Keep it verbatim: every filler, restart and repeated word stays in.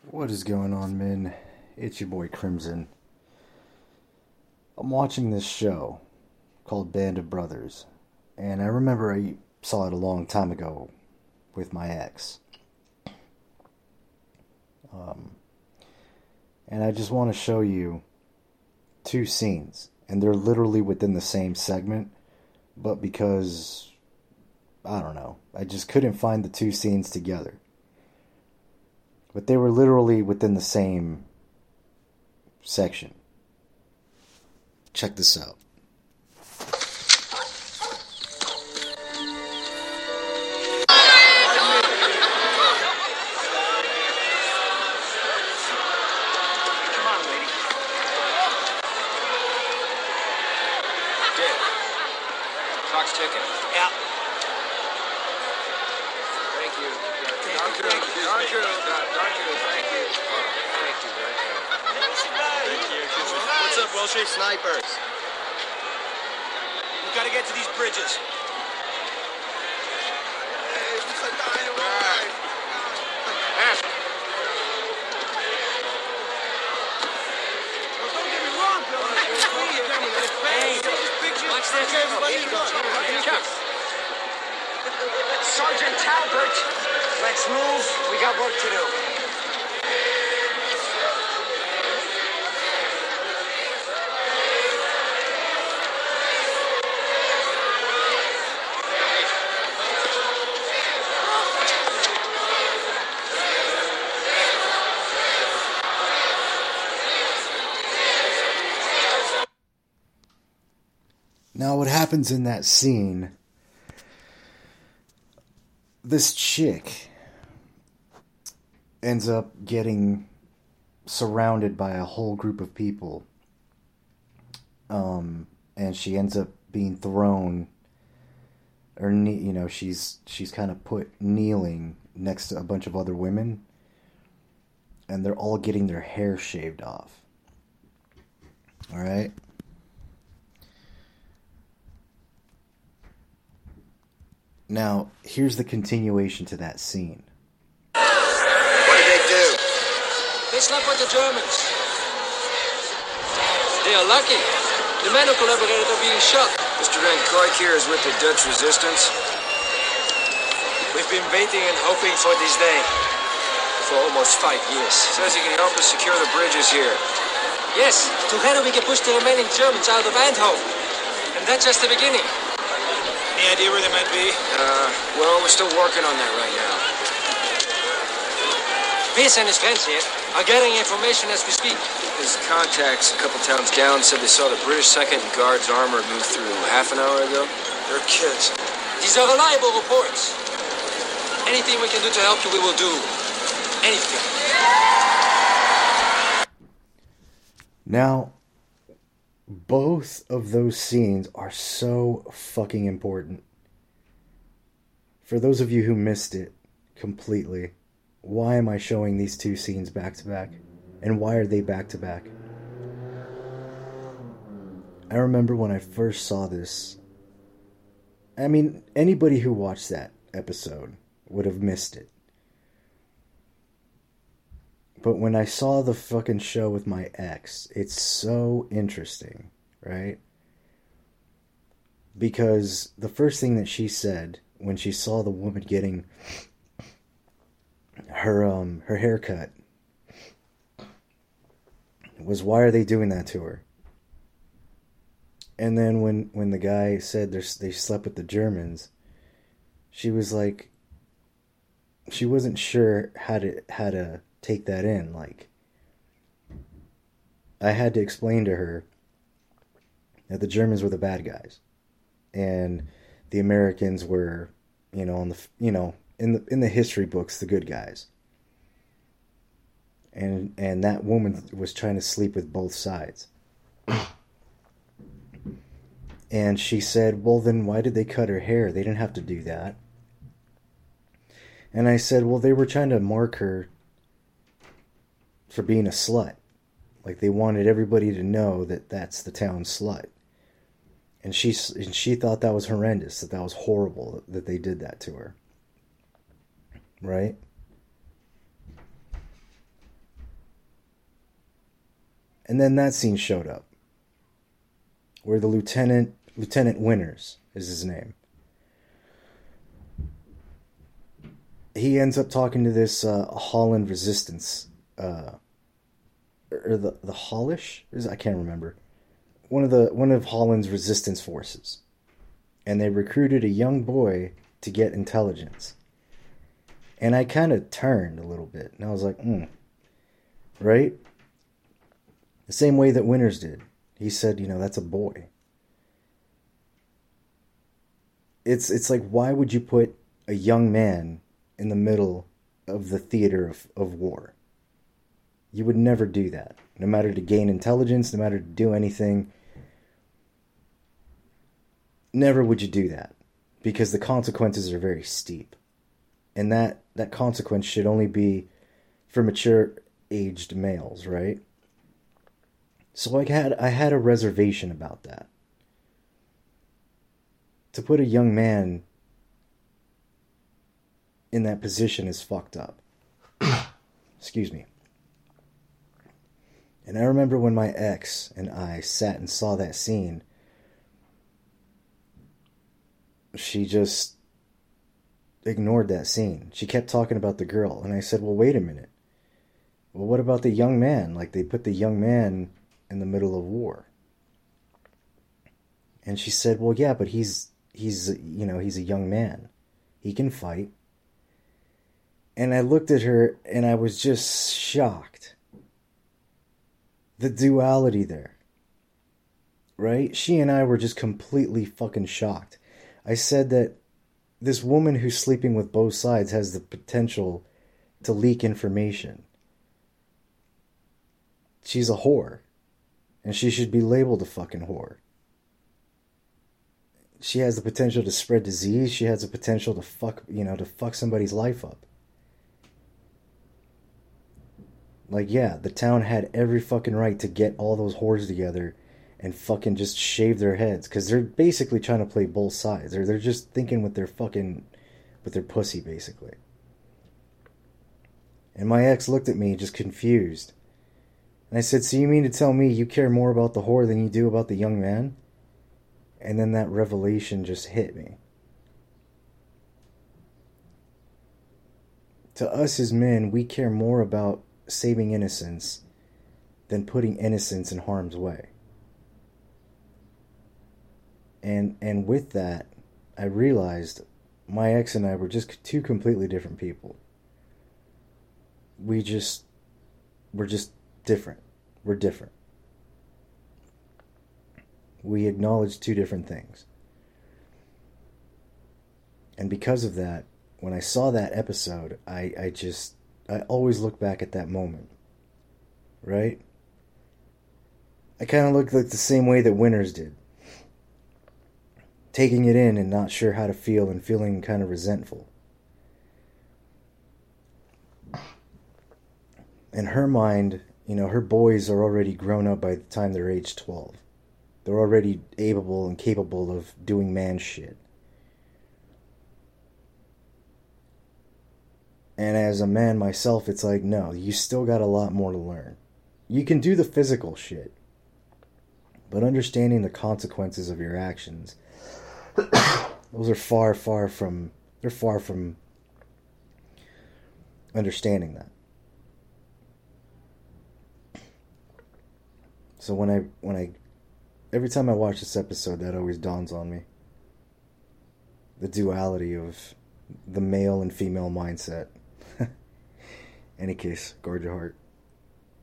What is going on, men? It's your boy Crimson. I'm watching this show called Band of Brothers, and I remember I saw it a long time ago with my ex. Um, and I just want to show you two scenes, and they're literally within the same segment, but because, I don't know, I just couldn't find the two scenes together. But they were literally within the same section. Check this out. Come on, lady. Good. Clock's ticking. Yeah. Thank you. Thank you. Thank you. Thank you. Thank you. Thank you. Thank you. Thank you. What's up, Wall Street snipers? We gotta get to these bridges. Don't get me wrong, Bill. Hey, watch this. Sergeant Talbert, let's move. We got work to do. Now, what happens in that scene, this chick ends up getting surrounded by a whole group of people. Um, and she ends up being thrown, or, you know, she's, she's kind of put kneeling next to a bunch of other women. And they're all getting their hair shaved off. Alright? Now, here's the continuation to that scene. What did they do? They slept with the Germans. They are lucky. The men who collaborated are being shot. Mister Van Koyk here is with the Dutch resistance. We've been waiting and hoping for this day for almost five years. Says he can help us secure the bridges here. Yes, together we can push the remaining Germans out of Eindhoven. And that's just the beginning. Any idea where they might be? Uh, well, we're still working on that right now. Pearce and his friends here are getting information as we speak. His contacts a couple towns down said they saw the British second Guards armor move through half an hour ago. They're kids. These are reliable reports. Anything we can do to help you, we will do. Anything. Now, both of those scenes are so fucking important. For those of you who missed it completely, why am I showing these two scenes back to back? And why are they back to back? I remember when I first saw this, I mean, anybody who watched that episode would have missed it. But when I saw the fucking show with my ex, it's so interesting, right? Because the first thing that she said when she saw the woman getting her um her haircut was, why are they doing that to her? And then when, when the guy said they slept with the Germans, she was like, she wasn't sure how to how to take that in. Like, I had to explain to her that the Germans were the bad guys, and the Americans were, you know, on the you know in the in the history books, the good guys. And and that woman was trying to sleep with both sides. And she said, well, then why did they cut her hair? They didn't have to do that. And I said, well, they were trying to mark her for being a slut. Like, they wanted everybody to know that that's the town slut. And she, and she thought that was horrendous, that that was horrible, that they did that to her. Right? And then that scene showed up, where the lieutenant, Lieutenant Winters is his name. He ends up talking to this uh, Holland Resistance, uh, or the the Hollish, I can't remember, one of the one of Holland's resistance forces, and they recruited a young boy to get intelligence. And I kind of turned a little bit, and I was like, hmm, right? The same way that Winters did. He said, you know, that's a boy. It's it's like, why would you put a young man in the middle of the theater of, of war? You would never do that. No matter to gain intelligence, no matter to do anything. Never would you do that. Because the consequences are very steep. And that, that consequence should only be for mature aged males, right? So I had I had a reservation about that. To put a young man in that position is fucked up. Excuse me. And I remember when my ex and I sat and saw that scene, she just ignored that scene. She kept talking about the girl. And I said, well, wait a minute. Well, what about the young man? Like, they put the young man in the middle of war. And she said, well, yeah, but he's, he's, you know, he's a young man. He can fight. And I looked at her and I was just shocked. The duality there. Right? She and I were just completely fucking shocked. I said that this woman who's sleeping with both sides has the potential to leak information. She's a whore. And she should be labeled a fucking whore. She has the potential to spread disease. She has the potential to fuck, you know, to fuck somebody's life up. Like, yeah, the town had every fucking right to get all those whores together and fucking just shave their heads. Because they're basically trying to play both sides. They're, they're just thinking with their fucking, with their pussy, basically. And my ex looked at me just confused. And I said, so you mean to tell me you care more about the whore than you do about the young man? And then that revelation just hit me. To us as men, we care more about saving innocence than putting innocence in harm's way. And and with that, I realized my ex and I were just two completely different people. We just, we're just different. We're different. We acknowledge two different things. And because of that, when I saw that episode, I, I just, I always look back at that moment. Right? I kind of looked like the same way that Winters did. Taking it in and not sure how to feel and feeling kind of resentful. In her mind, you know, her boys are already grown up by the time they're age twelve. They're already able and capable of doing man shit. And as a man myself, it's like, no, you still got a lot more to learn. You can do the physical shit. But understanding the consequences of your actions, those are far, far from, they're far from understanding that. So when I, when I, every time I watch this episode, that always dawns on me. The duality of the male and female mindset. Any case, guard your heart.